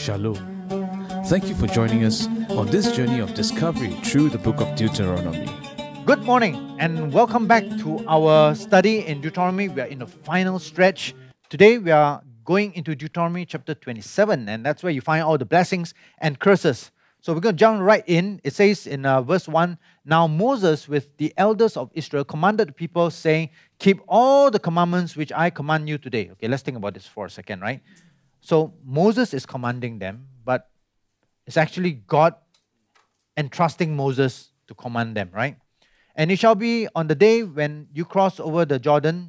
Shalom. Thank you for joining us on this journey of discovery through the book of Deuteronomy. Good morning and welcome back to our study in Deuteronomy. We are in the final stretch. Today we are going into Deuteronomy chapter 27, and that's where you find all the blessings and curses. So we're going to jump right in. It says in verse 1, "Now Moses with the elders of Israel commanded the people, saying, keep all the commandments which I command you today." Okay, let's think about this for a second, right? So Moses is commanding them, but it's actually God entrusting Moses to command them, right? "And it shall be on the day when you cross over the Jordan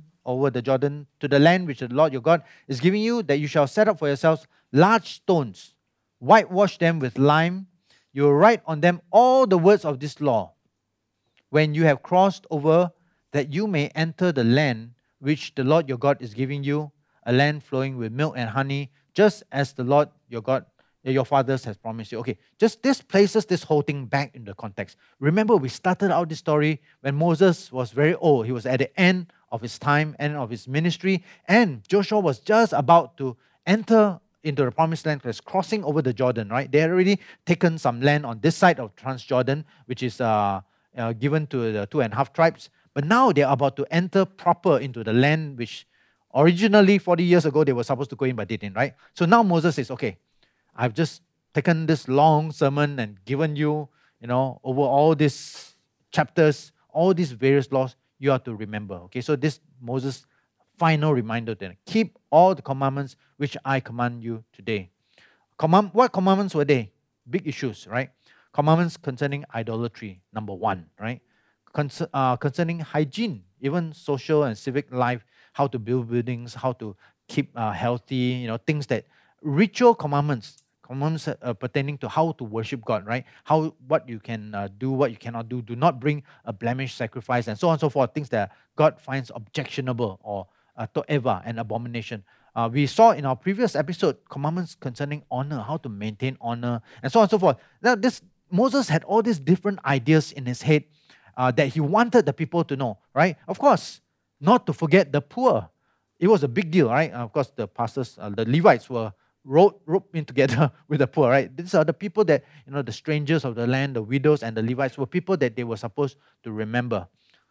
to the land which the Lord your God is giving you, that you shall set up for yourselves large stones, whitewash them with lime. You will write on them all the words of this law when you have crossed over, that you may enter the land which the Lord your God is giving you, a land flowing with milk and honey, just as the Lord your God, your fathers has promised you." Okay, just this places this whole thing back in the context. Remember, we started out this story when Moses was very old. He was at the end of his time, end of his ministry, and Joshua was just about to enter into the promised land, because crossing over the Jordan, right? They had already taken some land on this side of Transjordan, which is given to the 2.5 tribes. But now they are about to enter proper into the land which originally 40 years ago they were supposed to go in but didn't, right? So now Moses says, okay, I've just taken this long sermon and given you, over all these chapters, all these various laws, you have to remember. Okay, so this Moses' final reminder then, keep all the commandments which I command you today. What commandments were they? Big issues, right? Commandments concerning idolatry, number 1, right? Concerning hygiene, even social and civic life, how to build buildings, how to keep healthy, things that, ritual commandments pertaining to how to worship God, right? What you can do, what you cannot do. Do not bring a blemish sacrifice, and so on and so forth. Things that God finds objectionable or to'eva, an abomination. We saw in our previous episode commandments concerning honor, how to maintain honor, and so on and so forth. Now, Moses had all these different ideas in his head that he wanted the people to know, right? Of course, not to forget the poor. It was a big deal, right? Of course, the pastors, the Levites were roped in together with the poor, right? These are the people that, the strangers of the land, the widows and the Levites were people that they were supposed to remember.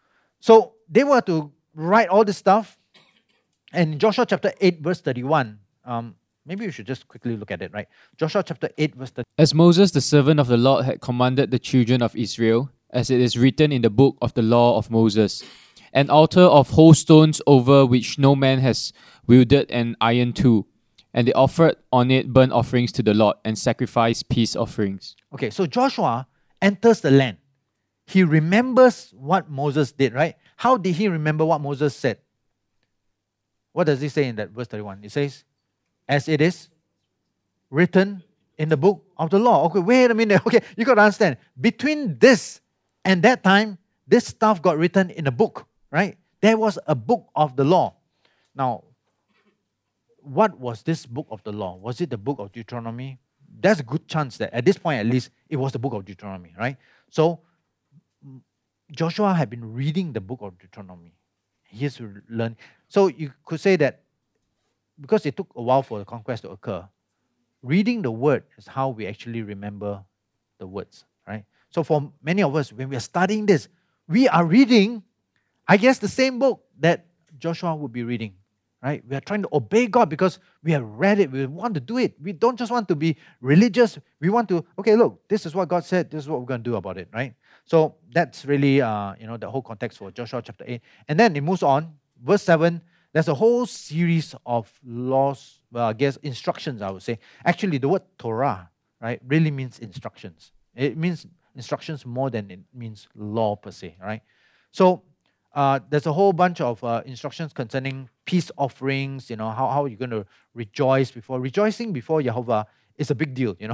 So they were to write all this stuff. And in Joshua chapter 8, verse 31, maybe we should just quickly look at it, right? Joshua chapter 8, verse 31. "As Moses, the servant of the Lord, had commanded the children of Israel, as it is written in the book of the law of Moses, an altar of whole stones over which no man has wielded an iron tool. And they offered on it burnt offerings to the Lord and sacrificed peace offerings." Okay, so Joshua enters the land. He remembers what Moses did, right? How did he remember what Moses said? What does he say in that verse 31? It says, "As it is written in the book of the law." Okay, wait a minute. Okay, you got to understand. Between this and that time, this stuff got written in a book, right? There was a book of the law. Now, what was this book of the law? Was it the book of Deuteronomy? There's a good chance that at this point at least, it was the book of Deuteronomy, right? So, Joshua had been reading the book of Deuteronomy. He has to learn. So you could say that because it took a while for the conquest to occur, reading the word is how we actually remember the words, right? So for many of us, when we are studying this, we are reading, I guess, the same book that Joshua would be reading, right? We are trying to obey God because we have read it. We want to do it. We don't just want to be religious. We want to, okay, look, this is what God said. This is what we're going to do about it, right? So that's really, the whole context for Joshua chapter 8. And then it moves on. Verse 7, there's a whole series of laws, instructions, I would say. Actually, the word Torah, right, really means instructions. It means instructions more than it means law per se, right? So there's a whole bunch of instructions concerning peace offerings, how you're going to rejoice before. Rejoicing before Jehovah is a big deal,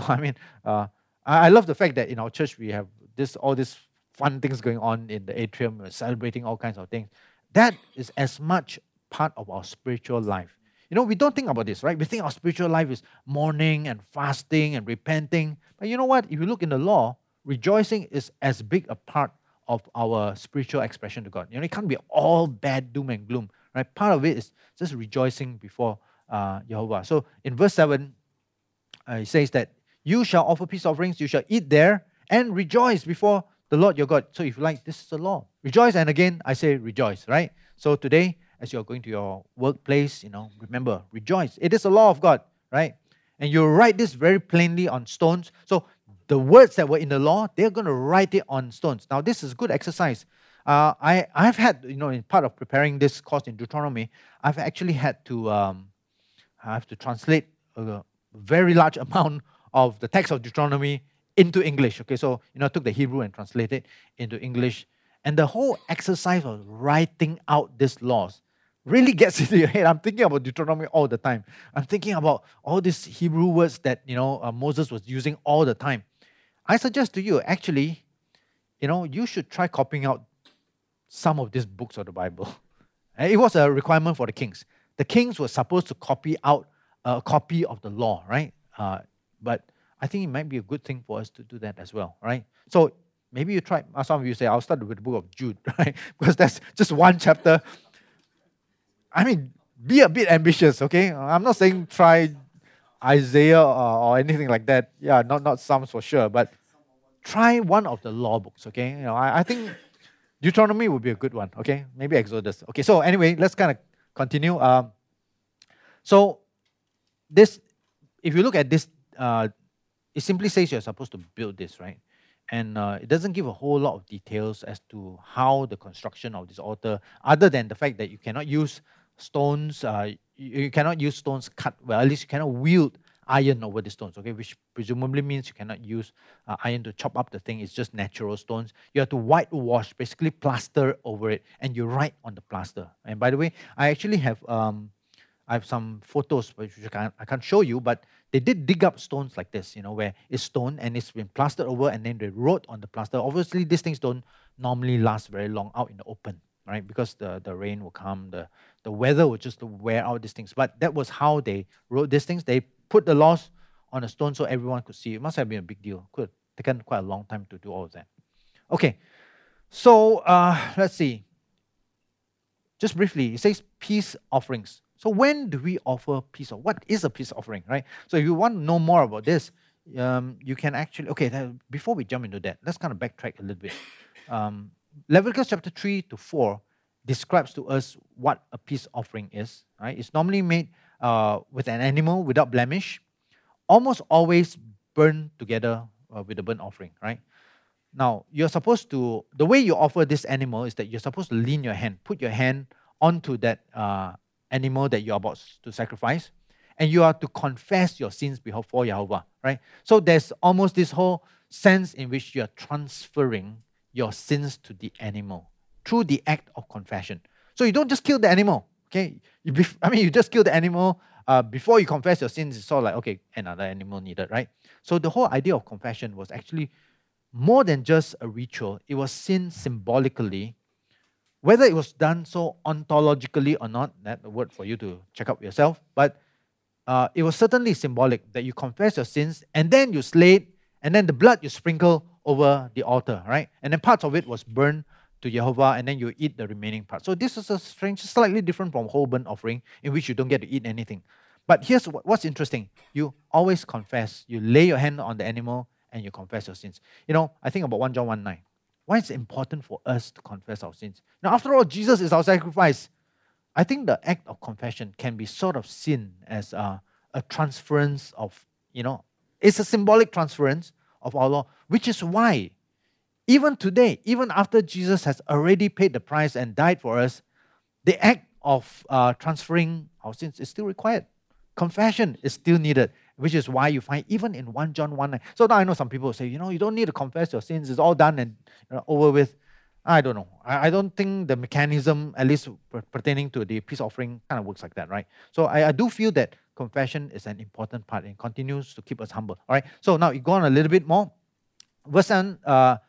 I love the fact that in our church we have all these fun things going on in the atrium, we're celebrating all kinds of things. That is as much part of our spiritual life. We don't think about this, right? We think our spiritual life is mourning and fasting and repenting. But you know what? If you look in the law, rejoicing is as big a part of our spiritual expression to God. It can't be all bad, doom and gloom, right? Part of it is just rejoicing before Jehovah. So in verse 7, it says that you shall offer peace offerings, you shall eat there and rejoice before the Lord your God. So if you like, this is the law. Rejoice, and again, I say rejoice, right? So today, as you're going to your workplace, remember, rejoice. It is the law of God, right? And you write this very plainly on stones. So the words that were in the law, they're going to write it on stones. Now, this is good exercise. I've had, in part of preparing this course in Deuteronomy, I've actually had to, I have to translate a very large amount of the text of Deuteronomy into English. Okay, so I took the Hebrew and translated into English. And the whole exercise of writing out these laws really gets into your head. I'm thinking about Deuteronomy all the time. I'm thinking about all these Hebrew words that Moses was using all the time. I suggest to you, actually, you should try copying out some of these books of the Bible. It was a requirement for the kings. The kings were supposed to copy out a copy of the law, right? But I think it might be a good thing for us to do that as well, right? So maybe you try, some of you say, I'll start with the book of Jude, right? Because that's just one chapter. I mean, be a bit ambitious, okay? I'm not saying try Isaiah or anything like that. Yeah, not Psalms for sure, but try one of the law books, okay? I think Deuteronomy would be a good one, okay? Maybe Exodus. Okay, so anyway, let's kind of continue. So this, if you look at this, it simply says you're supposed to build this, right? And it doesn't give a whole lot of details as to how the construction of this altar, other than the fact that you cannot use stones, you cannot use stones cut, well, at least you cannot wield iron over the stones, okay, which presumably means you cannot use iron to chop up the thing. It's just natural stones. You have to whitewash, basically plaster over it, and you write on the plaster. And by the way, I actually have some photos which I can't show you, but they did dig up stones like this, where it's stone and it's been plastered over, and then they wrote on the plaster. Obviously, these things don't normally last very long out in the open, right? Because the rain will come, the weather will just wear out these things. But that was how they wrote these things. They put the laws on a stone so everyone could see. It must have been a big deal. Could have taken quite a long time to do all of that. Okay, so let's see. Just briefly, it says peace offerings. So when do we offer peace offering? What is a peace offering, right? So if you want to know more about this, you can actually, before we jump into that, let's kind of backtrack a little bit. Leviticus chapter 3 to 4 describes to us what a peace offering is, right? It's normally made with an animal without blemish, almost always burned together with the burnt offering, right? Now, you're supposed to, the way you offer this animal is that you're supposed to lean your hand, put your hand onto that animal that you're about to sacrifice, and you are to confess your sins before Yahweh, right? So there's almost this whole sense in which you're transferring your sins to the animal through the act of confession. So you don't just kill the animal, okay? You just kill the animal before you confess your sins. It's sort of like, okay, another animal needed, right? So the whole idea of confession was actually more than just a ritual. It was seen symbolically. Whether it was done so ontologically or not, that's a word for you to check out yourself, but it was certainly symbolic that you confess your sins and then you slay it, and then the blood you sprinkle over the altar, right? And then parts of it was burned to Jehovah, and then you eat the remaining part. So this is a strange, slightly different from whole burnt offering, in which you don't get to eat anything. But here's what's interesting. You always confess. You lay your hand on the animal and you confess your sins. I think about 1 John 1:9. Why it's important for us to confess our sins? Now, after all, Jesus is our sacrifice. I think the act of confession can be sort of seen as a transference of, it's a symbolic transference of our law, which is why even today, even after Jesus has already paid the price and died for us, the act of transferring our sins is still required. Confession is still needed, which is why you find even in 1 John 1:9. So now I know some people say, you don't need to confess your sins. It's all done and over with. I don't know. I don't think the mechanism, at least pertaining to the peace offering, kind of works like that, right? So I do feel that confession is an important part and continues to keep us humble. All right. So now you go on a little bit more. Verse 7,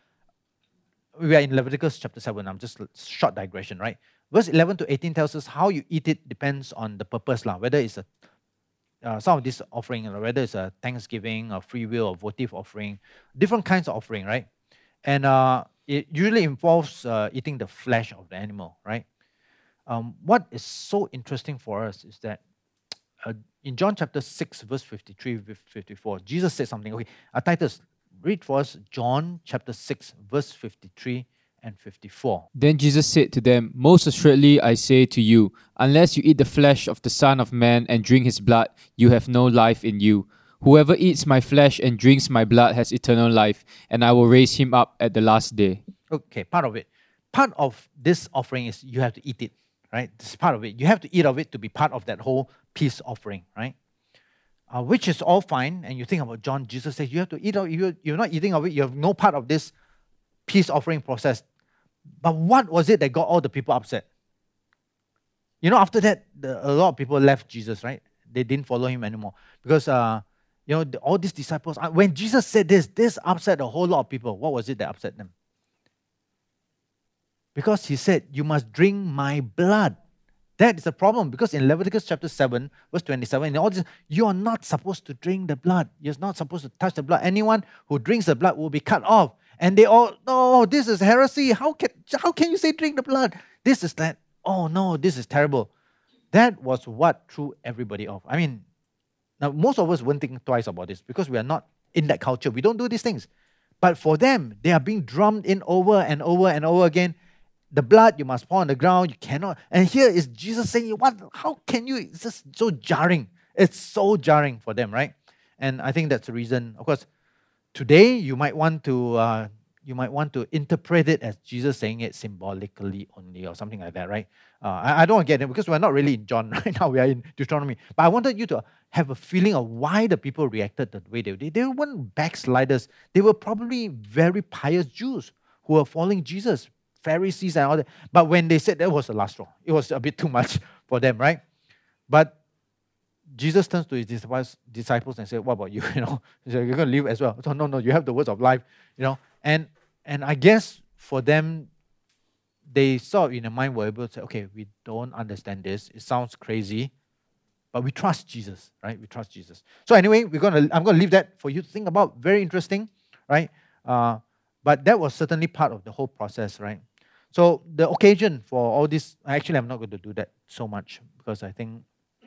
we are in Leviticus chapter 7. I'm just a short digression, right? Verse 11 to 18 tells us how you eat it depends on the purpose, whether it's some of this offering, whether it's a thanksgiving, a free will, or votive offering, different kinds of offering, right? And it usually involves eating the flesh of the animal, right? What is so interesting for us is that in John chapter 6, verse 53, 54, Jesus said something. Okay, Titus, read for us John chapter 6, verse 53 and 54. Then Jesus said to them, Most assuredly I say to you, unless you eat the flesh of the Son of Man and drink his blood, you have no life in you. Whoever eats my flesh and drinks my blood has eternal life, and I will raise him up at the last day. Okay, part of it. Part of this offering is you have to eat it, right? This is part of it. You have to eat of it to be part of that whole peace offering, right? Which is all fine. And you think about John, Jesus says you have to eat of it. You're not eating of it. You have no part of this peace offering process. But what was it that got all the people upset? You know, after that, a lot of people left Jesus, right? They didn't follow him anymore. Because, all these disciples, when Jesus said this upset a whole lot of people. What was it that upset them? Because he said, you must drink my blood. That is a problem, because in Leviticus chapter 7, verse 27, in all this, you are not supposed to drink the blood. You're not supposed to touch the blood. Anyone who drinks the blood will be cut off. And they all, no, this is heresy. How can you say drink the blood? This is that, oh no, this is terrible. That was what threw everybody off. I mean, now most of us won't think twice about this because we are not in that culture. We don't do these things. But for them, they are being drummed in over and over and over again. The blood you must pour on the ground, you cannot. And here is Jesus saying, "What? How can you?" It's just so jarring. It's so jarring for them, right? And I think that's the reason. Of course, today you might want to interpret it as Jesus saying it symbolically only, or something like that, right? I don't get it because we're not really in John right now. We are in Deuteronomy. But I wanted you to have a feeling of why the people reacted the way they did. They weren't backsliders. They were probably very pious Jews who were following Jesus. Pharisees and all that. But when they said that was the last straw, it was a bit too much for them, right? But Jesus turns to his disciples and said, what about you? He said, you're going to leave as well. So no, you have the words of life, And I guess for them, they sort of in their mind were able to say, okay, we don't understand this. It sounds crazy, but we trust Jesus, right? We trust Jesus. So anyway, I'm going to leave that for you to think about. Very interesting, right? But that was certainly part of the whole process, right? So the occasion for all this, actually I'm not going to do that so much because I think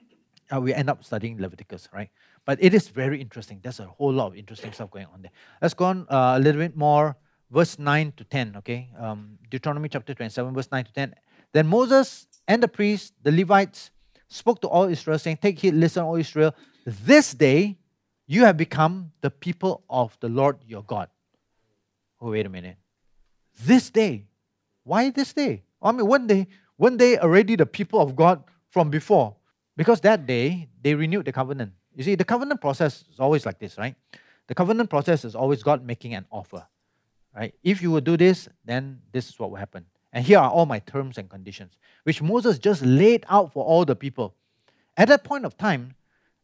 we end up studying Leviticus, right? But it is very interesting. There's a whole lot of interesting stuff going on there. Let's go on a little bit more. Verse 9 to 10, okay? Deuteronomy chapter 27, verse 9 to 10. Then Moses and the priests, the Levites, spoke to all Israel, saying, take heed, listen, all Israel. This day you have become the people of the Lord your God. Oh, wait a minute. This day. Why this day? I mean, weren't they already the people of God from before? Because that day, they renewed the covenant. You see, the covenant process is always like this, right? The covenant process is always God making an offer, right? If you will do this, then this is what will happen. And here are all my terms and conditions, which Moses just laid out for all the people. At that point of time,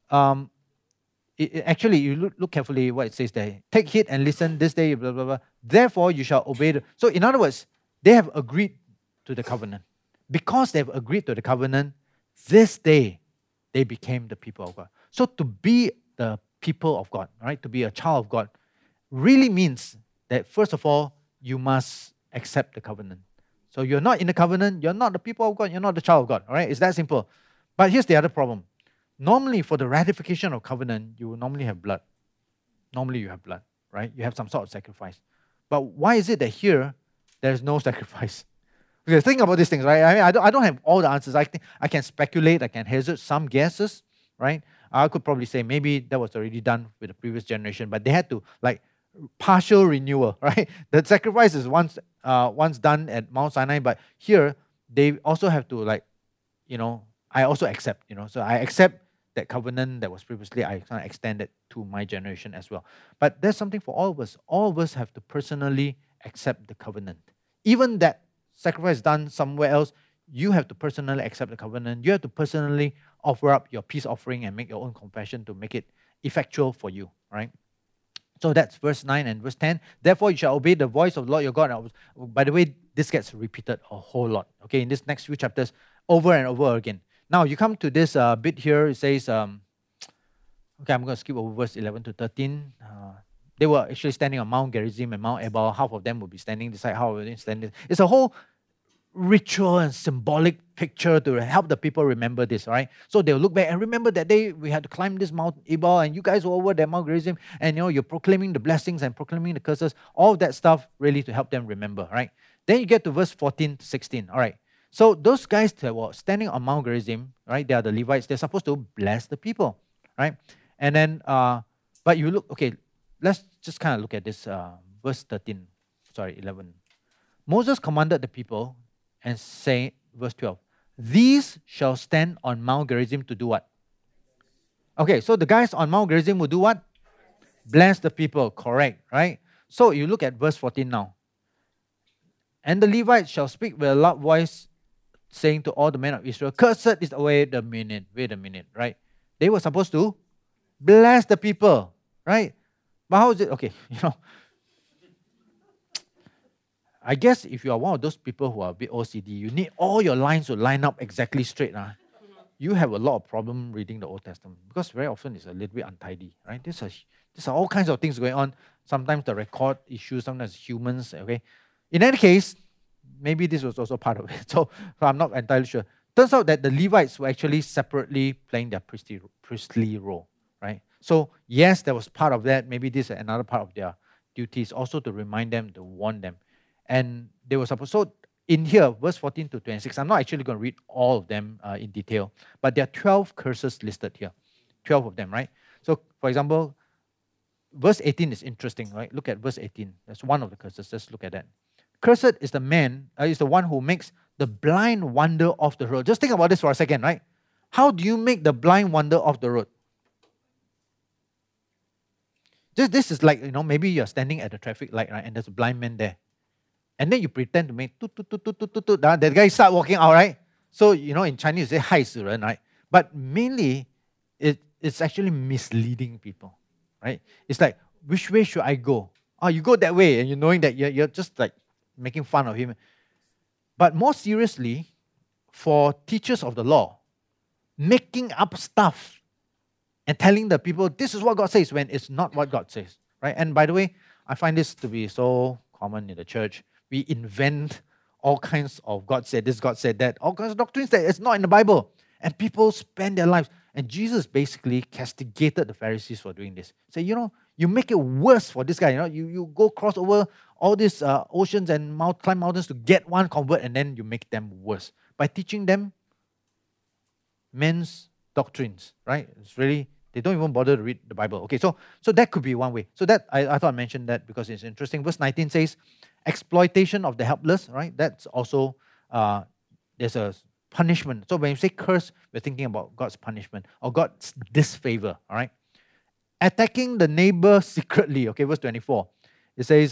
actually, you look carefully what it says there. Take heed and listen this day, blah, blah, blah. Therefore, you shall obey. So, in other words, they have agreed to the covenant. Because they have agreed to the covenant, this day, they became the people of God. So, to be the people of God, right, to be a child of God, really means that, first of all, you must accept the covenant. So, you're not in the covenant, you're not the people of God, you're not the child of God, all right? It's that simple. But here's the other problem. Normally, for the ratification of covenant, you will normally have blood. Normally, you have blood, right? You have some sort of sacrifice. But why is it that here, there's no sacrifice? Okay, think about these things, right? I mean, I don't have all the answers. I think I can speculate, I can hazard some guesses, right? I could probably say maybe that was already done with the previous generation, but they had to, partial renewal, right? The sacrifice is once done at Mount Sinai, but here, they also have to, I also accept, So I accept that covenant that was previously, I kind of extend it to my generation as well. But there's something for all of us. All of us have to personally accept the covenant. Even that sacrifice done somewhere else, you have to personally accept the covenant. You have to personally offer up your peace offering and make your own confession to make it effectual for you, right? So that's verse 9 and verse 10. Therefore, you shall obey the voice of the Lord your God. By the way, this gets repeated a whole lot, okay, in this next few chapters, over and over again. Now, you come to this bit here, it says, okay, I'm going to skip over verse 11 to 13. They were actually standing on Mount Gerizim and Mount Ebal. Half of them will be standing this side, half of them standing. It's a whole ritual and symbolic picture to help the people remember this, all right? So they'll look back and remember that day we had to climb this Mount Ebal and you guys were over there, Mount Gerizim, and you're proclaiming the blessings and proclaiming the curses, all of that stuff really to help them remember, right? Then you get to verse 14 to 16, all right? So those guys that were standing on Mount Gerizim, right, they are the Levites, they're supposed to bless the people, right? And then, but you look, okay, let's just kind of look at this verse 11. Moses commanded the people and say, verse 12, these shall stand on Mount Gerizim to do what? Okay, so the guys on Mount Gerizim will do what? Bless the people, correct, right? So you look at verse 14 now. And the Levites shall speak with a loud voice, saying to all the men of Israel, cursed is, wait a minute, right? They were supposed to bless the people, right? But how is it? Okay, I guess if you are one of those people who are a bit OCD, you need all your lines to line up exactly straight. You have a lot of problem reading the Old Testament because very often it's a little bit untidy, right? There's are all kinds of things going on. Sometimes the record issues, sometimes humans, okay? In any case, maybe this was also part of it. So I'm not entirely sure. Turns out that the Levites were actually separately playing their priestly role, right? So yes, there was part of that. Maybe this is another part of their duties, also to remind them, to warn them. And they were supposed, so in here, verse 14 to 26, I'm not actually going to read all of them in detail, but there are 12 curses listed here. 12 of them, right? So, for example, verse 18 is interesting, right? Look at verse 18. That's one of the curses. Let's look at that. Cursed is the man, is the one who makes the blind wander off the road. Just think about this for a second, right? How do you make the blind wander off the road? This is like, maybe you're standing at the traffic light, right? And there's a blind man there. And then you pretend to make that guy start walking out, right? So, in Chinese, you say, 害死人, right? But mainly, it's actually misleading people, right? It's like, which way should I go? Oh, you go that way, and you're knowing that you're just like making fun of him. But more seriously, for teachers of the law, making up stuff and telling the people, this is what God says, when it's not what God says, right? And by the way, I find this to be so common in the church. We invent all kinds of God said this, God said that, all kinds of doctrines that it's not in the Bible. And people spend their lives. And Jesus basically castigated the Pharisees for doing this. Say, you make it worse for this guy. You go cross over all these oceans and climb mountains to get one convert, and then you make them worse by teaching them men's doctrines, right? It's really, they don't even bother to read the Bible. Okay, so that could be one way. So that I thought I mentioned that because it's interesting. Verse 19 says, exploitation of the helpless, right? That's also, there's a punishment. So when you say curse, we're thinking about God's punishment or God's disfavor, all right? Attacking the neighbor secretly, okay, verse 24. It says,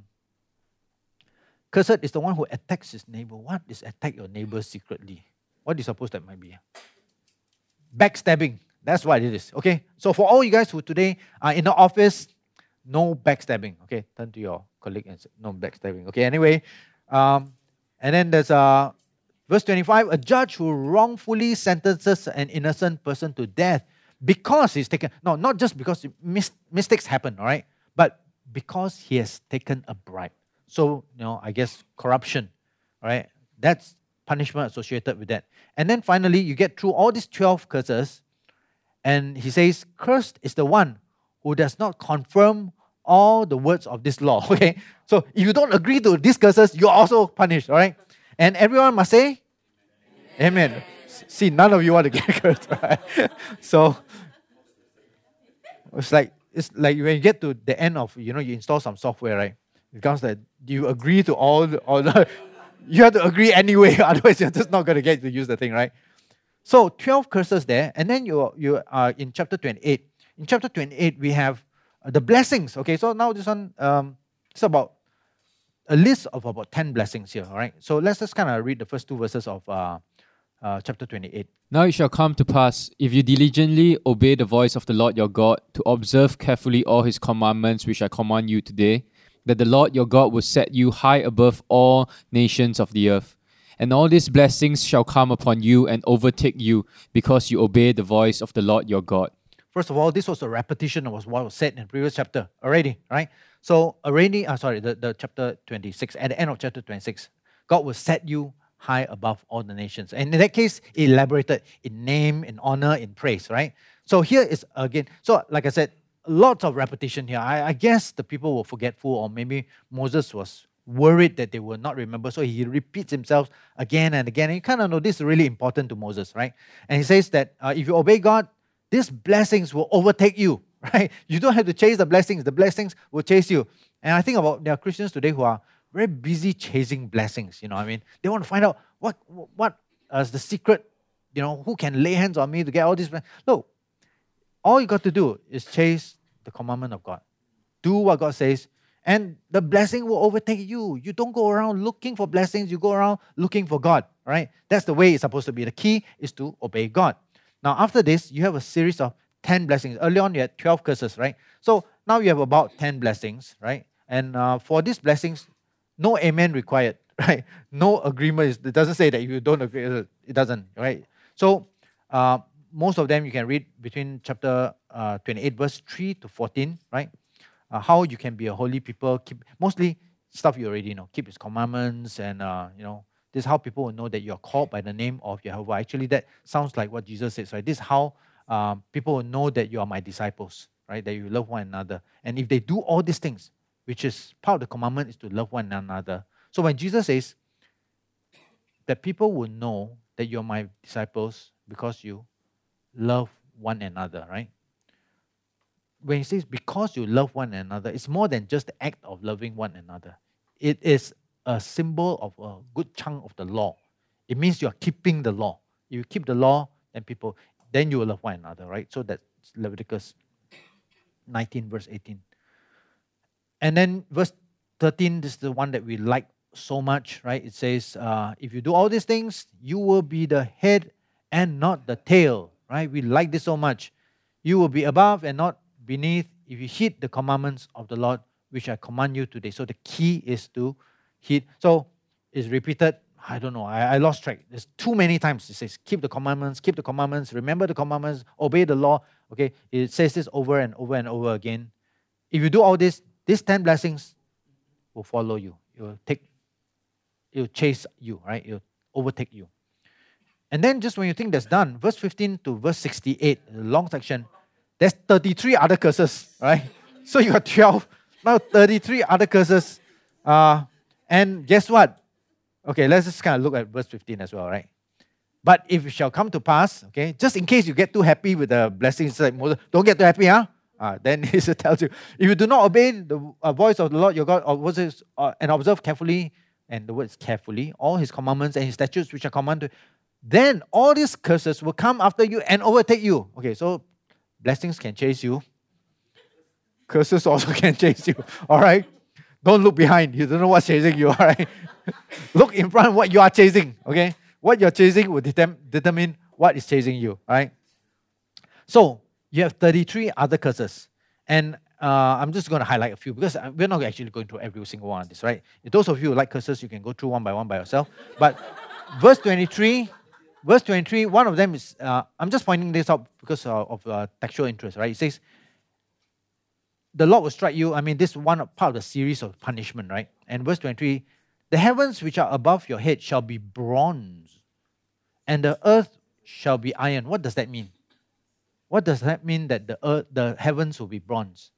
cursed is the one who attacks his neighbor. What is attack your neighbor secretly? What do you suppose that might be? Backstabbing. That's what it is, okay? So for all you guys who today are in the office, no backstabbing, okay? Turn to your colleague and say, no backstabbing, okay? Anyway, and then there's verse 25, a judge who wrongfully sentences an innocent person to death because he's taken, not just because mistakes happen, all right? But because he has taken a bribe. So, I guess corruption, all right? That's punishment associated with that. And then finally, you get through all these 12 curses, and he says, cursed is the one who does not confirm all the words of this law, okay? So if you don't agree to these curses, you're also punished, all right? And everyone must say, Amen. Amen. See, none of you want to get cursed, right? So it's like when you get to the end of, you install some software, right? It comes that you agree to all the you have to agree anyway, otherwise you're just not going to get to use the thing, right? So 12 curses there, and then you are in chapter 28. In chapter 28, we have the blessings. Okay, so now this one, it's about a list of about 10 blessings here, all right? So let's just kind of read the first two verses of chapter 28. Now it shall come to pass, if you diligently obey the voice of the Lord your God, to observe carefully all his commandments which I command you today, that the Lord your God will set you high above all nations of the earth. And all these blessings shall come upon you and overtake you, because you obey the voice of the Lord your God. First of all, this was a repetition of what was said in the previous chapter already, right? So already, the chapter 26, at the end of chapter 26, God will set you high above all the nations. And in that case, it elaborated in name, in honor, in praise, right? So here is again, so like I said, lots of repetition here. I guess the people were forgetful, or maybe Moses was worried that they will not remember. So he repeats himself again and again. And you kind of know this is really important to Moses, right? And he says that if you obey God, these blessings will overtake you, right? You don't have to chase the blessings will chase you. And I think about there are Christians today who are very busy chasing blessings, you know what I mean? They want to find out what is the secret, you know, who can lay hands on me to get all these blessings. Look, all you got to do is chase the commandment of God. Do what God says, and the blessing will overtake you. You don't go around looking for blessings, you go around looking for God, right? That's the way it's supposed to be. The key is to obey God. Now, after this, you have a series of 10 blessings. Early on, you had 12 curses, right? So now you have about 10 blessings, right? And for these blessings, no amen required, right? No agreement. It doesn't say that if you don't agree, it doesn't, right? So most of them you can read between chapter 28, verse 3 to 14, right? How you can be a holy people, keep mostly stuff you already know, keep His commandments, and this is how people will know that you are called by the name of Jehovah. Actually, that sounds like what Jesus says, right? This is how people will know that you are my disciples, right? That you love one another. And if they do all these things, which is part of the commandment, is to love one another. So when Jesus says that people will know that you're my disciples because you love one another, right? When he says because you love one another, it's more than just the act of loving one another. It is a symbol of a good chunk of the law. It means you are keeping the law. You keep the law, then you will love one another, right? So that's Leviticus 19, verse 18. And then verse 13, this is the one that we like so much, right? It says, if you do all these things, you will be the head and not the tail, right? We like this so much. You will be above and not beneath if you heed the commandments of the Lord, which I command you today. So the key is to heed. So it's repeated. I don't know. I lost track. There's too many times it says, keep the commandments, remember the commandments, obey the law. Okay, it says this over and over and over again. If you do all this, these 10 blessings will follow you. It will chase you, right? It will overtake you. And then just when you think that's done, verse 15 to verse 68, a long section, there's 33 other curses, right? So you got 12, now 33 other curses. And guess what? Okay, let's just kind of look at verse 15 as well, right? But if it shall come to pass, okay, just in case you get too happy with the blessings, like Moses, don't get too happy, huh? Then he tells you, if you do not obey the voice of the Lord your God, and observe carefully, and the word is carefully, all His commandments and His statutes which are commanded, then all these curses will come after you and overtake you. Okay, so blessings can chase you. Curses also can chase you. All right? Don't look behind. You don't know what's chasing you. All right? Look in front what you are chasing. Okay? What you're chasing will determine what is chasing you. All right? So, you have 33 other curses. And I'm just going to highlight a few because we're not actually going through every single one of this, right? If those of you who like curses, you can go through one by yourself. But verse 23, one of them is, I'm just pointing this out because of textual interest, right? It says, the Lord will strike you. I mean, this is one part of the series of punishment, right? And verse 23, the heavens which are above your head shall be bronze, and the earth shall be iron. What does that mean? What does that mean that the heavens will be bronze?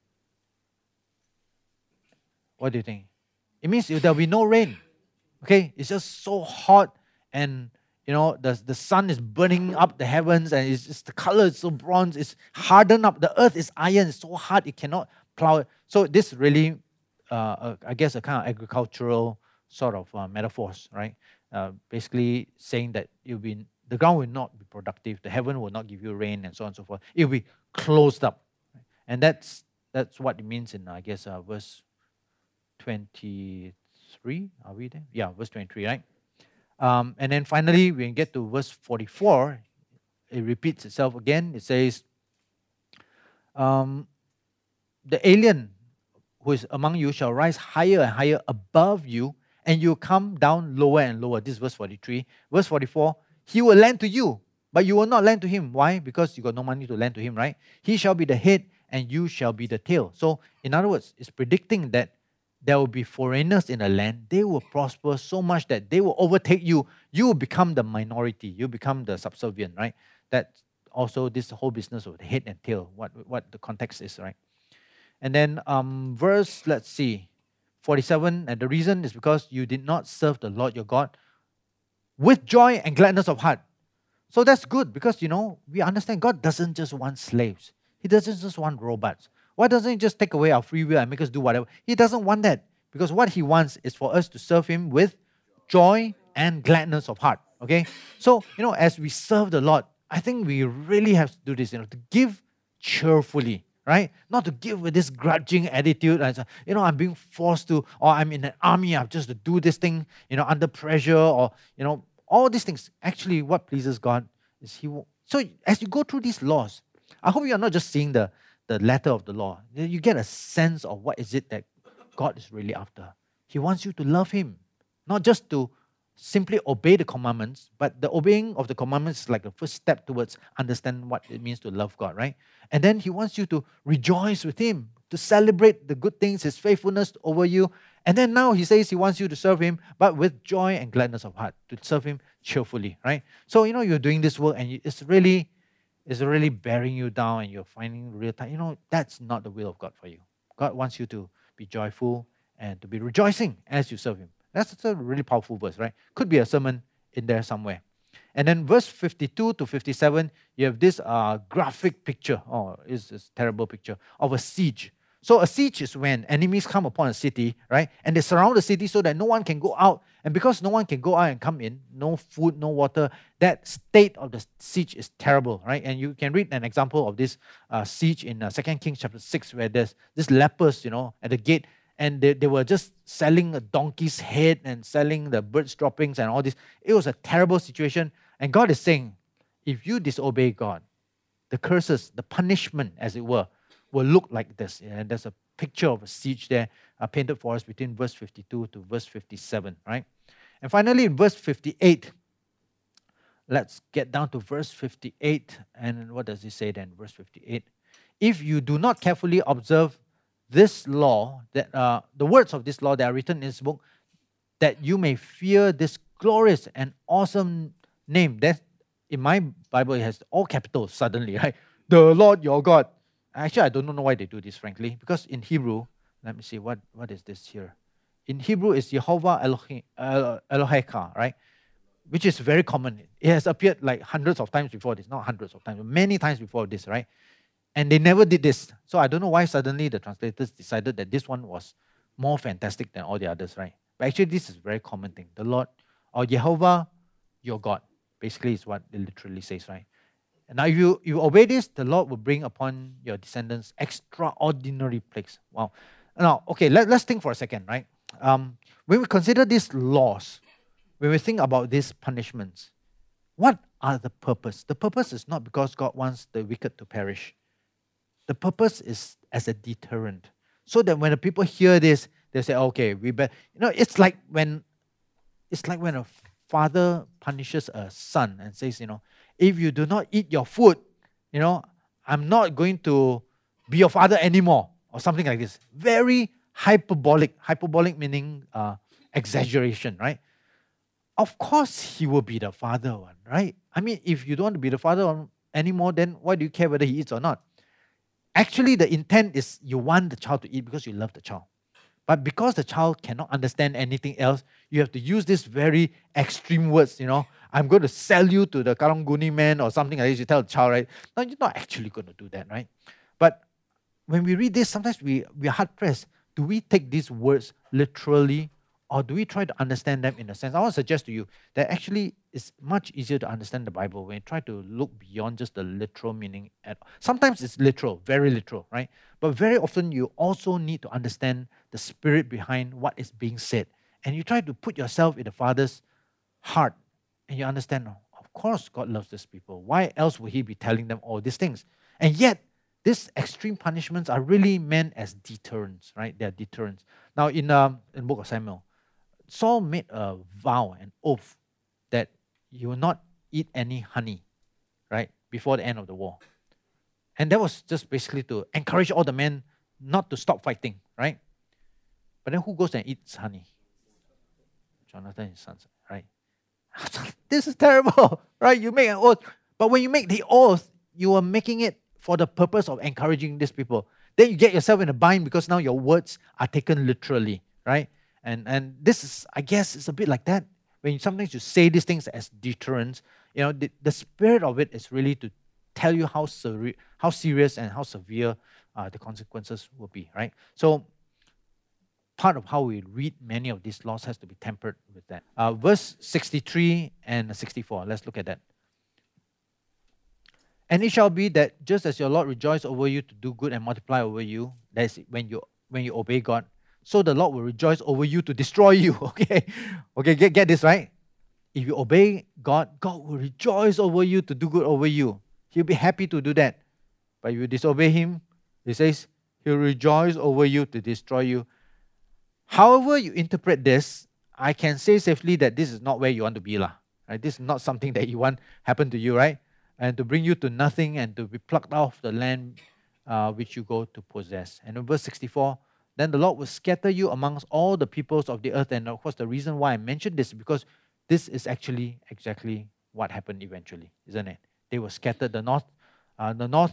What do you think? It means there will be no rain. Okay? It's just so hot, and the sun is burning up the heavens, and it's just, the color is so bronze, it's hardened up. The earth is iron, it's so hard it cannot plow it. So this really, I guess, a kind of agricultural sort of metaphors, right? Basically saying that the ground will not be productive, the heaven will not give you rain, and so on and so forth. It will be closed up. And that's what it means in, I guess, verse 23. Are we there? Yeah, verse 23, right? And then finally, when we get to verse 44, it repeats itself again. It says, the alien who is among you shall rise higher and higher above you, and you come down lower and lower. This is verse 43. Verse 44, he will lend to you, but you will not lend to him. Why? Because you got no money to lend to him, right? He shall be the head, and you shall be the tail. So, in other words, it's predicting that there will be foreigners in the land. They will prosper so much that they will overtake you. You will become the minority. You become the subservient, right? That also this whole business of the head and tail, what the context is, right? And then verse, let's see, 47, and the reason is because you did not serve the Lord your God with joy and gladness of heart. So that's good because, we understand God doesn't just want slaves. He doesn't just want robots. Why doesn't He just take away our free will and make us do whatever? He doesn't want that because what He wants is for us to serve Him with joy and gladness of heart. Okay? So, as we serve the Lord, I think we really have to do this, to give cheerfully, right? Not to give with this grudging attitude. I'm being forced to, or I'm in an army, I have just to do this thing, under pressure, or, all these things. Actually, what pleases God is So as you go through these laws, I hope you are not just seeing the letter of the law. You get a sense of what is it that God is really after. He wants you to love Him, not just to simply obey the commandments, but the obeying of the commandments is like the first step towards understanding what it means to love God, right? And then He wants you to rejoice with Him, to celebrate the good things, His faithfulness over you. And then now He says He wants you to serve Him, but with joy and gladness of heart, to serve Him cheerfully, right? So, you're doing this work and it's really bearing you down and you're finding real time. That's not the will of God for you. God wants you to be joyful and to be rejoicing as you serve Him. That's a really powerful verse, right? Could be a sermon in there somewhere. And then verse 52 to 57, you have this graphic picture. It's a terrible picture of a siege. So a siege is when enemies come upon a city, right? And they surround the city so that no one can go out. And because no one can go out and come in, no food, no water, that state of the siege is terrible, right? And you can read an example of this siege in 2 Kings chapter 6, where there's this lepers, at the gate, and they were just selling a donkey's head and selling the birds' droppings and all this. It was a terrible situation. And God is saying, if you disobey God, the curses, the punishment, as it were, will look like this. And there's a picture of a siege there painted for us between verse 52 to verse 57, right? And finally, in verse 58, let's get down to verse 58. And what does it say then? Verse 58. If you do not carefully observe this law, that the words of this law that are written in this book, that you may fear this glorious and awesome name. That in my Bible, it has all capitals suddenly, right? The Lord your God. Actually, I don't know why they do this, frankly, because in Hebrew, let me see, what is this here? In Hebrew, it's Jehovah Eloheka, right? Which is very common. It has appeared like hundreds of times before this, not hundreds of times, many times before this, right? And they never did this. So I don't know why suddenly the translators decided that this one was more fantastic than all the others, right? But actually, this is a very common thing. The Lord, or Jehovah, your God, basically is what it literally says, right? And now if you obey this, the Lord will bring upon your descendants extraordinary plagues. Wow. Now, okay, let's think for a second, right? When we consider these laws, when we think about these punishments, what are the purpose? The purpose is not because God wants the wicked to perish. The purpose is as a deterrent. So that when the people hear this, they say, okay, we better. It's like when a father punishes a son and says, if you do not eat your food, I'm not going to be your father anymore, or something like this. Very hyperbolic. Hyperbolic meaning exaggeration, right? Of course, he will be the father one, right? I mean, if you don't want to be the father anymore, then why do you care whether he eats or not? Actually, the intent is you want the child to eat because you love the child. But because the child cannot understand anything else, you have to use these very extreme words, I'm going to sell you to the Karang Guni man or something like this. You tell the child, right? No, you're not actually going to do that, right? But when we read this, sometimes we are hard-pressed. Do we take these words literally, or do we try to understand them in a sense? I want to suggest to you that actually it's much easier to understand the Bible when you try to look beyond just the literal meaning. Sometimes it's literal, very literal, right? But very often you also need to understand the spirit behind what is being said. And you try to put yourself in the Father's heart. And you understand, of course God loves these people. Why else would He be telling them all these things? And yet, these extreme punishments are really meant as deterrents, right? They are deterrents. Now, in the book of Samuel, Saul made a vow, an oath, that he will not eat any honey, right, before the end of the war. And that was just basically to encourage all the men not to stop fighting, right? But then who goes and eats honey? Jonathan and his sons, right? This is terrible, right? You make an oath. But when you make the oath, you are making it for the purpose of encouraging these people. Then you get yourself in a bind because now your words are taken literally, right? And this is, I guess, it's a bit like that. When sometimes you say these things as deterrence, the spirit of it is really to tell you how serious and how severe the consequences will be, right? So part of how we read many of these laws has to be tempered with that. Verse 63 and 64, let's look at that. And it shall be that just as your Lord rejoiced over you to do good and multiply over you, that is when you obey God, so the Lord will rejoice over you to destroy you. Okay, get this right. If you obey God, God will rejoice over you to do good over you. He'll be happy to do that. But if you disobey Him, He says He'll rejoice over you to destroy you. However you interpret this, I can say safely that this is not where you want to be, right? This is not something that you want happen to you, right? And to bring you to nothing and to be plucked off the land which you go to possess. And in verse 64, then the Lord will scatter you amongst all the peoples of the earth. And of course, the reason why I mentioned this is because this is actually exactly what happened eventually, isn't it? They were scattered. Northern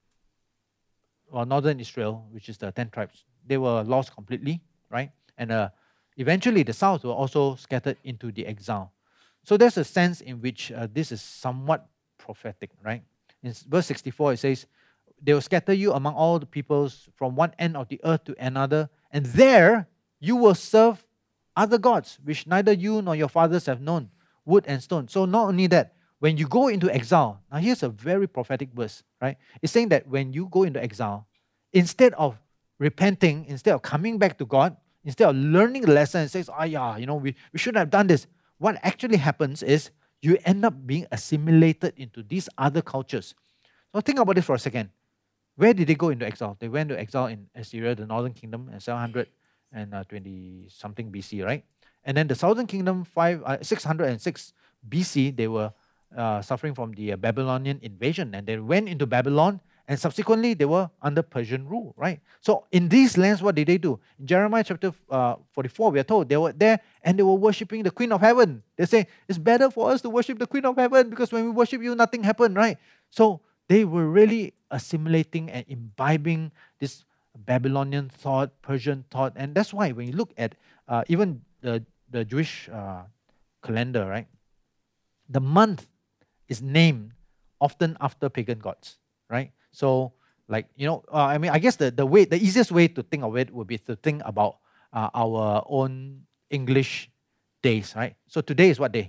Israel, which is the 10 tribes, they were lost completely, right? And eventually the south were also scattered into the exile. So there's a sense in which this is somewhat prophetic, right? In verse 64, it says, they will scatter you among all the peoples from one end of the earth to another, and there you will serve other gods, which neither you nor your fathers have known, wood and stone. So not only that, when you go into exile, now here's a very prophetic verse, right? It's saying that when you go into exile, instead of repenting, instead of coming back to God, instead of learning the lesson and says, we shouldn't have done this, what actually happens is you end up being assimilated into these other cultures. So think about this for a second. Where did they go into exile? They went to exile in Assyria, the northern kingdom, in 720-something BC, right? And then the southern kingdom, 606 BC, they were suffering from the Babylonian invasion. And they went into Babylon, and subsequently they were under Persian rule, right? So in these lands, what did they do? In Jeremiah chapter 44, we are told they were there and they were worshipping the Queen of Heaven. They say, it's better for us to worship the Queen of Heaven because when we worship you, nothing happened, right? So they were really assimilating and imbibing this Babylonian thought, Persian thought. And that's why when you look at even the Jewish calendar, right? The month is named often after pagan gods, right? So, I guess the easiest way to think of it would be to think about our own English days, right? So today is what day?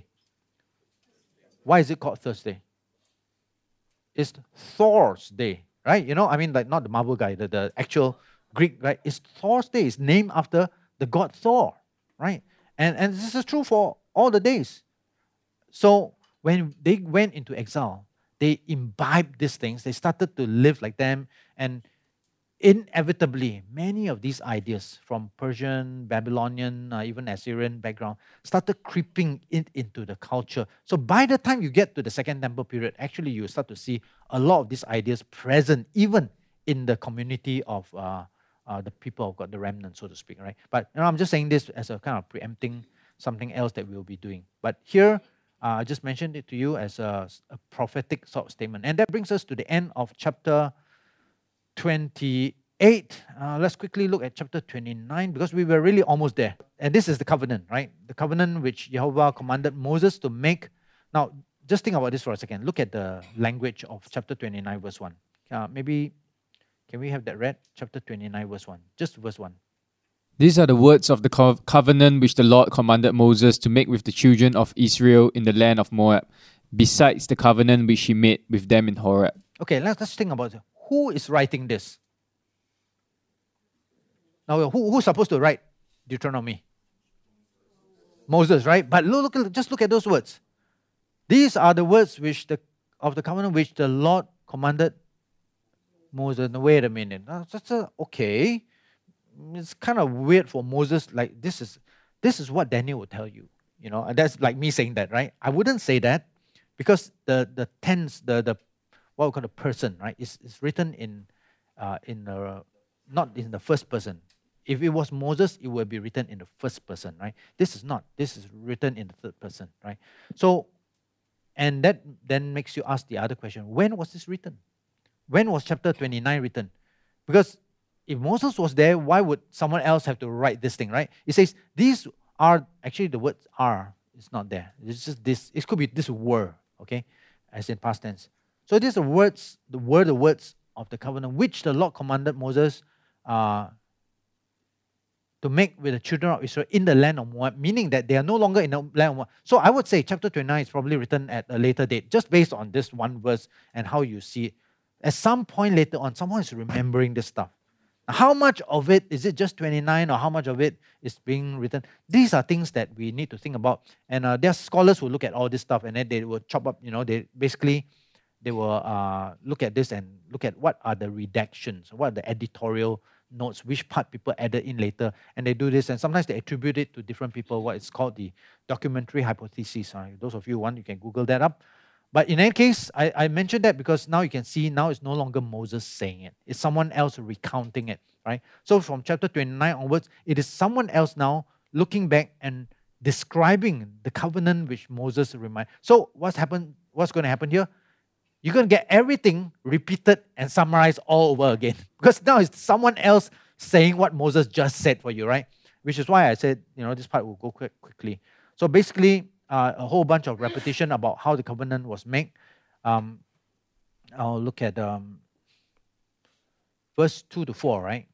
Why is it called Thursday? It's Thor's day, right? Not the Marvel guy, the actual Greek, right? It's Thor's day. It's named after the god Thor, right? And this is true for all the days. So when they went into exile, they imbibed these things. They started to live like them. And inevitably, many of these ideas from Persian, Babylonian, even Assyrian background started creeping into the culture. So by the time you get to the Second Temple period, actually you start to see a lot of these ideas present even in the community of the people of God, the remnant, so to speak, right? But I'm just saying this as a kind of preempting something else that we'll be doing. But here, I just mentioned it to you as a prophetic sort of statement. And that brings us to the end of chapter 28. Let's quickly look at chapter 29 because we were really almost there. And this is the covenant, right? The covenant which Jehovah commanded Moses to make. Now, just think about this for a second. Look at the language of chapter 29, verse 1. Maybe, can we have that read? Chapter 29, verse 1. Just verse 1. These are the words of the covenant which the Lord commanded Moses to make with the children of Israel in the land of Moab, besides the covenant which he made with them in Horeb. Okay, let's think about it. Who is writing this? Now, who's supposed to write Deuteronomy? Moses, right? But just look at those words. These are the words of the covenant which the Lord commanded Moses. Now, wait a minute. Okay. It's kind of weird for Moses. Like this is what Daniel would tell you. And that's like me saying that, right? I wouldn't say that because the tense, the what we call the person, right? Is written in not in the first person. If it was Moses, it would be written in the first person, right? This is not. This is written in the third person, right? So, and that then makes you ask the other question, when was this written? When was chapter 29 written? Because if Moses was there, why would someone else have to write this thing, right? It says, these are, actually the words are, it's not there. It's just this, it could be this were, okay? As in past tense. So these are words, the words of the covenant, which the Lord commanded Moses to make with the children of Israel in the land of Moab, meaning that they are no longer in the land of Moab. So I would say chapter 29 is probably written at a later date, just based on this one verse and how you see it. At some point later on, someone is remembering this stuff. How much of it, is it just 29 or how much of it is being written? These are things that we need to think about. And there are scholars who look at all this stuff and then they will chop up, they will look at this and look at what are the redactions, what are the editorial notes, which part people added in later. And they do this and sometimes they attribute it to different people, what is called the documentary hypothesis. Those of you who want, you can Google that up. But in any case, I mentioned that because now you can see, now it's no longer Moses saying it. It's someone else recounting it, right? So from chapter 29 onwards, it is someone else now looking back and describing the covenant which Moses reminded. So what's going to happen here? You're going to get everything repeated and summarized all over again. Because now it's someone else saying what Moses just said for you, right? Which is why I said, this part will go quickly. So basically, a whole bunch of repetition about how the covenant was made. I'll look at verse 2 to 4, right?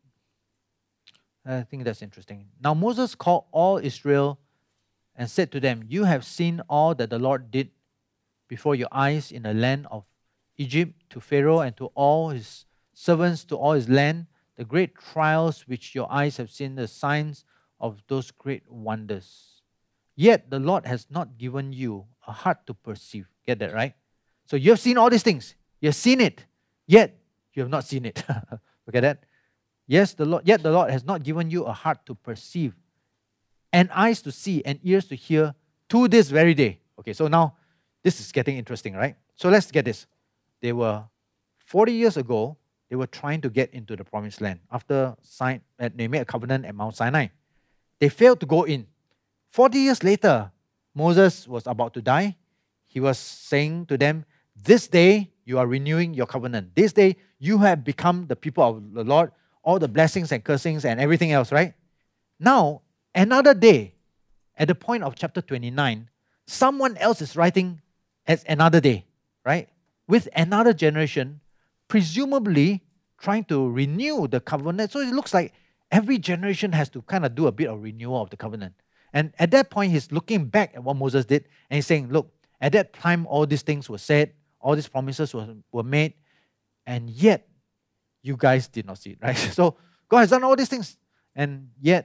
I think that's interesting. Now Moses called all Israel and said to them, you have seen all that the Lord did before your eyes in the land of Egypt, to Pharaoh and to all his servants, to all his land, the great trials which your eyes have seen, the signs of those great wonders. Yet the Lord has not given you a heart to perceive. Get that, right? So you have seen all these things. You have seen it. Yet you have not seen it. Look at that. Yet the Lord has not given you a heart to perceive, and eyes to see, and ears to hear, to this very day. Okay, so now this is getting interesting, right? So let's get this. They were 40 years ago, they were trying to get into the promised land. After they made a covenant at Mount Sinai. They failed to go in. 40 years later, Moses was about to die. He was saying to them, this day you are renewing your covenant. This day you have become the people of the Lord, all the blessings and cursings and everything else, right? Now, another day, at the point of chapter 29, someone else is writing as another day, right? With another generation, presumably trying to renew the covenant. So it looks like every generation has to kind of do a bit of renewal of the covenant. And at that point, he's looking back at what Moses did, and he's saying, look, at that time, all these things were said, all these promises were made, and yet, you guys did not see it, right? So, God has done all these things, and yet,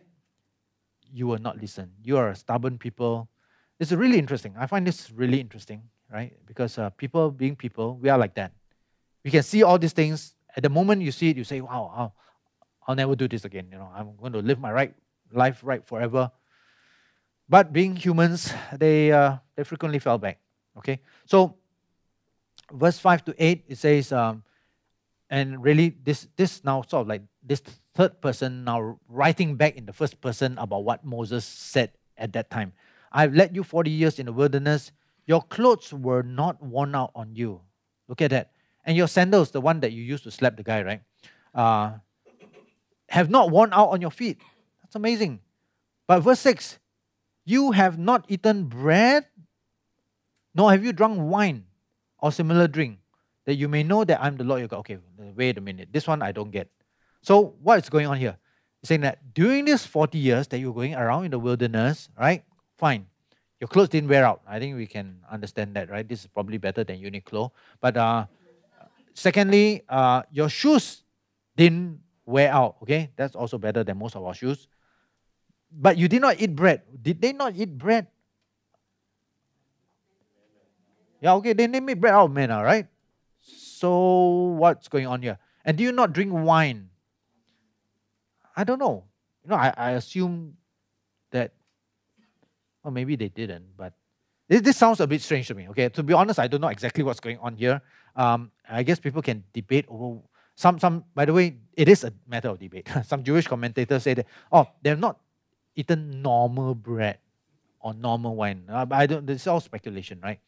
you will not listen. You are a stubborn people. It's really interesting. I find this really interesting, right? Because people being people, we are like that. We can see all these things. At the moment you see it, you say, wow, I'll never do this again. I'm going to live my life right forever. But being humans, they frequently fell back. Okay, so verse 5 to 8, it says, and really this now sort of like this third person now writing back in the first person about what Moses said at that time. I've led you 40 years in the wilderness. Your clothes were not worn out on you. Look at that. And your sandals, the one that you used to slap the guy, right? Have not worn out on your feet. That's amazing. But verse 6, you have not eaten bread, nor have you drunk wine or similar drink, that you may know that I'm the Lord your God. Okay, wait a minute. This one I don't get. So what is going on here? It's saying that during these 40 years that you're going around in the wilderness, right? Fine. Your clothes didn't wear out. I think we can understand that, right? This is probably better than Uniqlo. But secondly, your shoes didn't wear out. Okay, that's also better than most of our shoes. But you did not eat bread. Did they not eat bread? Yeah, okay, they made bread out of manna, right? So what's going on here? And do you not drink wine? I don't know. I assume that, or maybe they didn't, but this sounds a bit strange to me. Okay, to be honest, I don't know exactly what's going on here. I guess people can debate over By the way, it is a matter of debate. Some Jewish commentators say that, they've not eaten normal bread or normal wine. This is all speculation, right?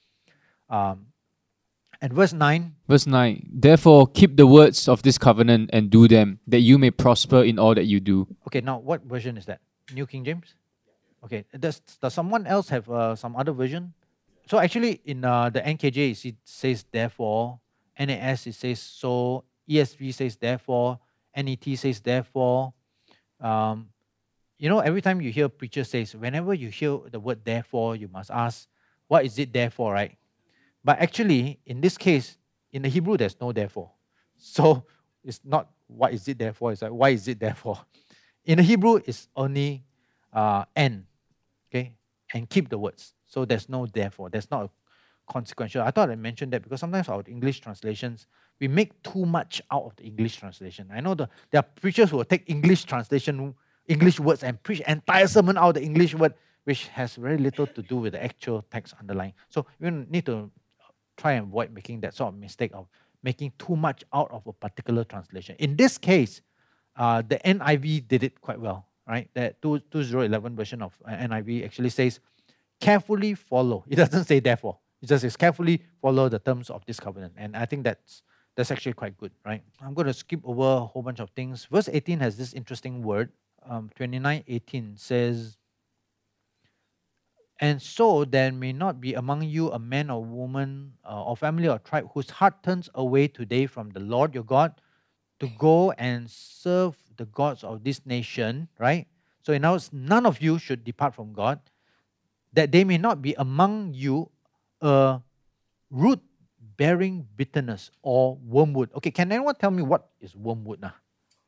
And verse 9. Verse 9. Therefore, keep the words of this covenant and do them, that you may prosper in all that you do. Okay, now what version is that? New King James? Okay, does someone else have some other version? So actually in the NKJ it says therefore, NAS it says so, ESV says therefore, NET says therefore. Every time you hear a preacher says, whenever you hear the word therefore, you must ask, what is it there for, right? But actually, in this case, in the Hebrew, there's no therefore. So it's not what is it there for, it's like, why is it there for? In the Hebrew, it's only and, okay? And keep the words. So there's no therefore. There's not a consequential. I thought I mentioned that because sometimes our English translations, we make too much out of the English translation. I know there are preachers who will take English translation, English words, and preach entire sermon out of the English word, which has very little to do with the actual text underlying. So we need to try and avoid making that sort of mistake of making too much out of a particular translation. In this case, the NIV did it quite well, right? The 2011 version of NIV actually says, carefully follow. It doesn't say therefore. It just says carefully follow the terms of this covenant. And I think that's actually quite good, right? I'm going to skip over a whole bunch of things. Verse 18 has this interesting word. 29:18 says, and so there may not be among you a man or woman or family or tribe whose heart turns away today from the Lord your God to go and serve the gods of this nation, right? So in other words, none of you should depart from God, that they may not be among you a root bearing bitterness or wormwood. Okay, can anyone tell me what is wormwood now?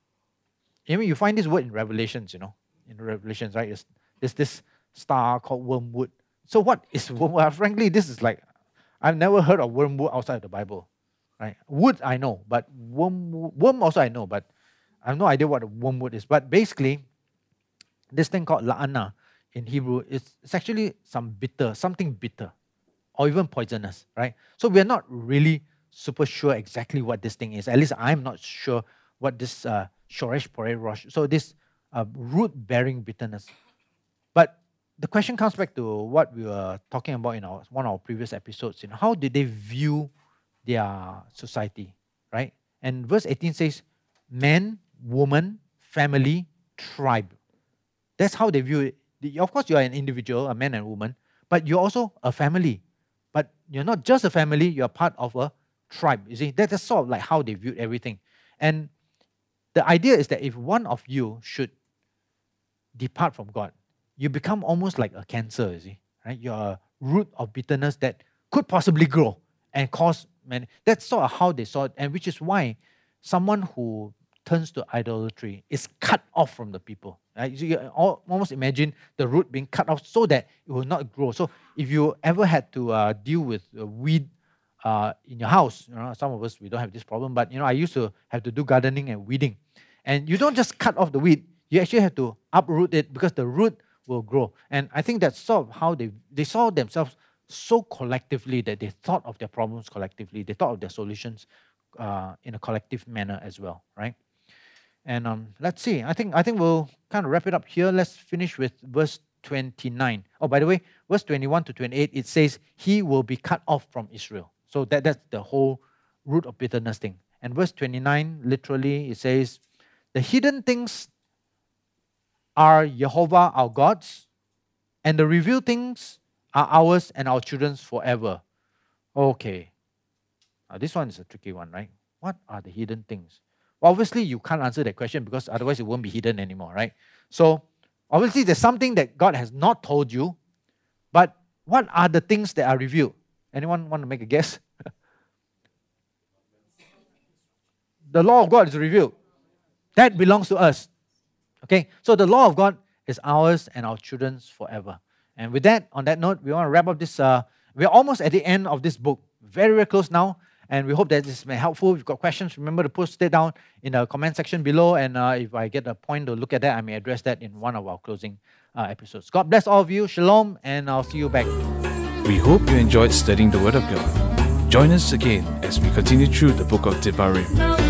You find this word in Revelations, in Revelations, right? There's this star called wormwood. So what is wormwood? Frankly, this is like, I've never heard of wormwood outside of the Bible, right? Wood I know, but worm also I know, but I have no idea what a wormwood is. But basically, this thing called la'ana in Hebrew is actually something bitter, or even poisonous, right? So we're not really super sure exactly what this thing is. At least I'm not sure what this shoresh porei rosh. So this root-bearing bitterness. But the question comes back to what we were talking about in one of our previous episodes. How did they view their society, right? And verse 18 says, man, woman, family, tribe. That's how they view it. Of course, you are an individual, a man and woman, but you're also a family. But you're not just a family, you're part of a tribe. You see, that's sort of like how they viewed everything. And the idea is that if one of you should depart from God, you become almost like a cancer, you see, right? You're a root of bitterness that could possibly grow and cause many. That's sort of how they saw it, and which is why someone who turns to idolatry is cut off from the people. Right? So you almost imagine the root being cut off so that it will not grow. So if you ever had to deal with a weed in your house, some of us, we don't have this problem, but I used to have to do gardening and weeding. And you don't just cut off the weed, you actually have to uproot it because the root will grow. And I think that's sort of how they saw themselves so collectively that they thought of their problems collectively. They thought of their solutions in a collective manner as well, right? And let's see. I think we'll kind of wrap it up here. Let's finish with verse 29. Oh, by the way, verse 21 to 28, it says, he will be cut off from Israel. So that's the whole root of bitterness thing. And verse 29, literally, it says, the hidden things are Jehovah our God's, and the revealed things are ours and our children's forever. Okay. Now, this one is a tricky one, right? What are the hidden things? Well, obviously, you can't answer that question because otherwise it won't be hidden anymore, right? So, obviously, there's something that God has not told you, but what are the things that are revealed? Anyone want to make a guess? The law of God is revealed. That belongs to us. Okay, so the law of God is ours and our children's forever. And with that, on that note, we want to wrap up this. We're almost at the end of this book. Very, very close now. And we hope that this has been helpful. If you've got questions, remember to post it down in the comment section below. And if I get a point to look at that, I may address that in one of our closing episodes. God bless all of you. Shalom, and I'll see you back. We hope you enjoyed studying the Word of God. Join us again as we continue through the book of Devarim.